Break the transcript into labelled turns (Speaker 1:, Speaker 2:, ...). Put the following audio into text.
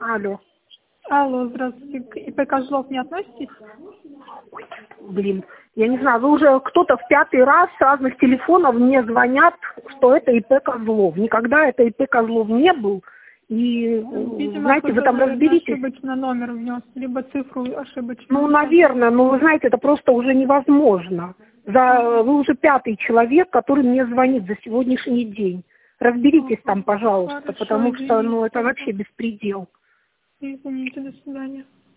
Speaker 1: Алло.
Speaker 2: Алло, здравствуйте. К ИП Козлов не относитесь?
Speaker 1: Ой, блин, я не знаю, вы уже кто-то в 5-й раз с разных телефонов мне звонят, что это ИП Козлов. Никогда это ИП Козлов не был. И,
Speaker 2: Видимо,
Speaker 1: знаете, вы там разберитесь.
Speaker 2: ошибочно номер внес, либо цифру ошибочно.
Speaker 1: Ну, наверное, но вы знаете, это просто уже невозможно. Вы уже 5-й человек, который мне звонит за сегодняшний день. Разберитесь там, пожалуйста,
Speaker 2: Хорошо,
Speaker 1: потому что,
Speaker 2: извините.
Speaker 1: это вообще беспредел.
Speaker 2: Извините, до свидания.